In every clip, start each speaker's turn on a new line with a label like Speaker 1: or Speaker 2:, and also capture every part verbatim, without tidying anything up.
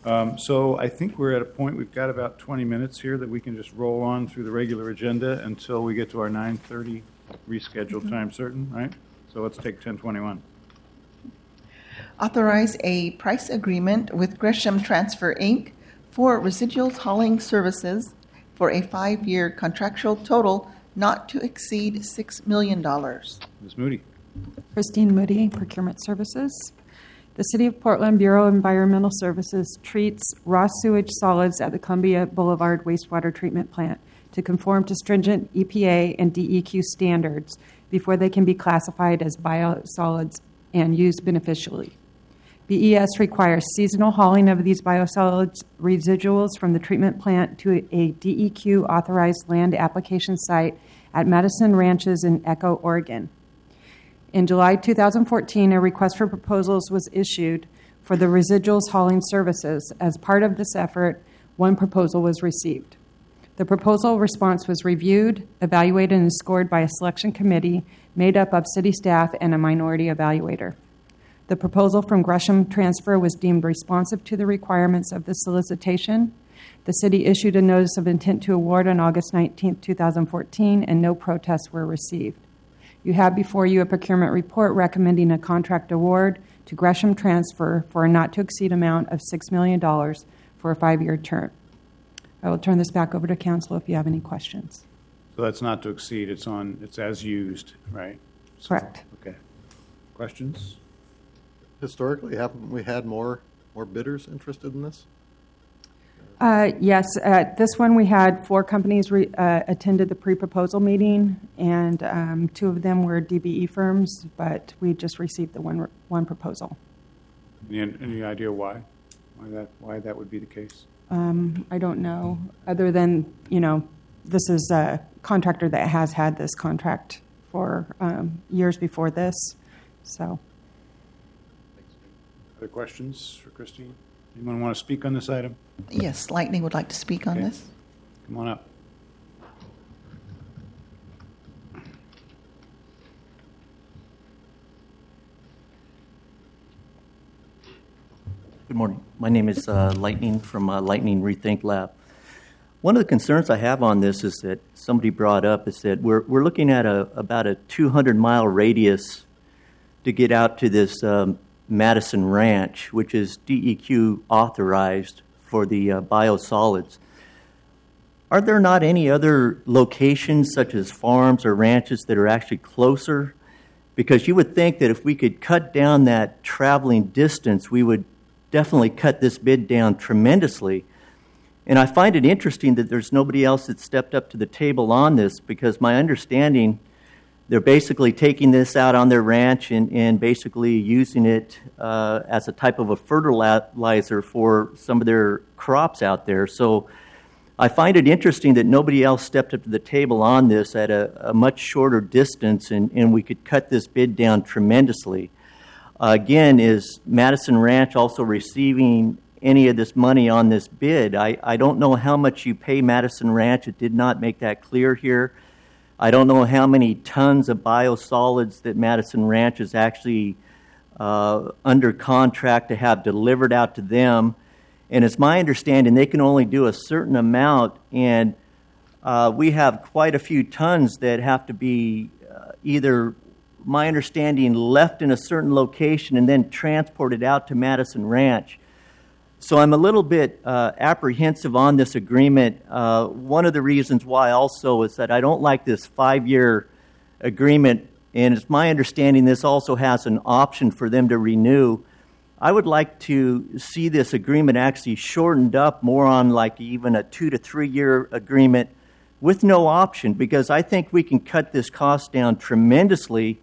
Speaker 1: Um, so I think we're at a point, we've got about twenty minutes here that we can just roll on through the regular agenda until we get to our nine thirty rescheduled mm-hmm. time certain, right? So let's take ten twenty-one.
Speaker 2: Authorize a price agreement with Gresham Transfer, Incorporated for residuals hauling services for a five-year contractual total not to exceed six million dollars.
Speaker 1: Miz Moody.
Speaker 3: Christine Moody, Procurement Services. The City of Portland Bureau of Environmental Services treats raw sewage solids at the Columbia Boulevard Wastewater Treatment Plant to conform to stringent E P A and D E Q standards before they can be classified as biosolids and used beneficially. B E S requires seasonal hauling of these biosolids residuals from the treatment plant to a D E Q-authorized land application site at Madison Ranches in Echo, Oregon. In July two thousand fourteen, a request for proposals was issued for the residuals hauling services. As part of this effort, one proposal was received. The proposal response was reviewed, evaluated, and scored by a selection committee made up of city staff and a minority evaluator. The proposal from Gresham Transfer was deemed responsive to the requirements of the solicitation. The city issued a notice of intent to award on August nineteenth, two thousand fourteen, and no protests were received. You have before you a procurement report recommending a contract award to Gresham Transfer for a not-to-exceed amount of six million dollars for a five-year term. I will turn this back over to council if you have any questions.
Speaker 1: So that's not to exceed. It's on. It's as used, right? So,
Speaker 3: correct.
Speaker 1: Okay. Questions?
Speaker 4: Historically, haven't we had more more bidders interested in this?
Speaker 3: Uh, yes, at this one we had four companies re, uh, attended the pre-proposal meeting, and um, two of them were D B E firms, but we just received the one one proposal.
Speaker 1: Any, any idea why? Why that why that would be the case?
Speaker 3: Um, I don't know, other than, you know, this is a contractor that has had this contract for um, years before this, so.
Speaker 1: Other questions for Christine? Anyone want to speak on this item?
Speaker 2: Yes, Lightning would like to speak on
Speaker 1: okay.
Speaker 2: this.
Speaker 1: Come on up.
Speaker 5: Good morning. My name is uh, Lightning from uh, Lightning Rethink Lab. One of the concerns I have on this is that somebody brought up is that we're we're looking at a about a two hundred mile radius to get out to this um, Madison Ranch, which is D E Q authorized for the uh, biosolids. Are there not any other locations such as farms or ranches that are actually closer? Because you would think that if we could cut down that traveling distance, we would definitely cut this bid down tremendously. And I find it interesting that there's nobody else that stepped up to the table on this, because my understanding, they're basically taking this out on their ranch and, and basically using it uh, as a type of a fertilizer for some of their crops out there. So I find it interesting that nobody else stepped up to the table on this at a, a much shorter distance, and, and we could cut this bid down tremendously. Uh, again, is Madison Ranch also receiving any of this money on this bid? I, I don't know how much you pay Madison Ranch. It did not make that clear here. I don't know how many tons of biosolids that Madison Ranch is actually uh, under contract to have delivered out to them. And it's my understanding they can only do a certain amount, and uh, we have quite a few tons that have to be uh, either, my understanding, left in a certain location and then transported out to Madison Ranch. So I'm a little bit uh, apprehensive on this agreement. Uh, one of the reasons why also is that I don't like this five-year agreement, and it's my understanding this also has an option for them to renew. I would like to see this agreement actually shortened up more on like even a two to three year agreement with no option, because I think we can cut this cost down tremendously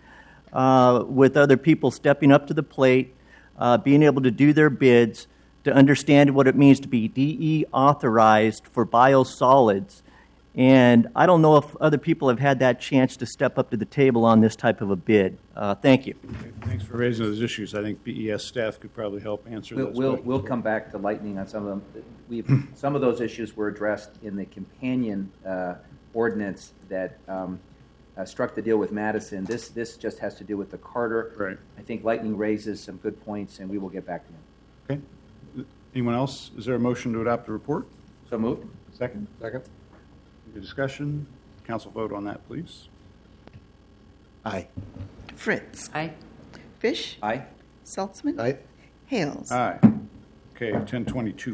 Speaker 5: uh, with other people stepping up to the plate, uh, being able to do their bids, to understand what it means to be D E authorized for biosolids. And I don't know if other people have had that chance to step up to the table on this type of a bid. Uh, thank you.
Speaker 1: Okay, thanks for raising those issues. I think B E S staff could probably help answer
Speaker 6: we'll,
Speaker 1: those.
Speaker 6: We'll, we'll come back to Lightning on some of them. We've, some of those issues were addressed in the companion uh, ordinance that um, uh, struck the deal with Madison. This this just has to do with the Carter.
Speaker 1: Right.
Speaker 6: I think Lightning raises some good points, and we will get back to him.
Speaker 1: Okay. Anyone else? Is there a motion to adopt the report?
Speaker 6: So moved.
Speaker 1: Second?
Speaker 4: Second.
Speaker 1: Any discussion? Council vote on that, please.
Speaker 4: Aye.
Speaker 2: Fritz.
Speaker 7: Aye.
Speaker 2: Fish.
Speaker 6: Aye.
Speaker 2: Saltzman.
Speaker 4: Aye.
Speaker 2: Hales.
Speaker 1: Aye. Okay, ten twenty-two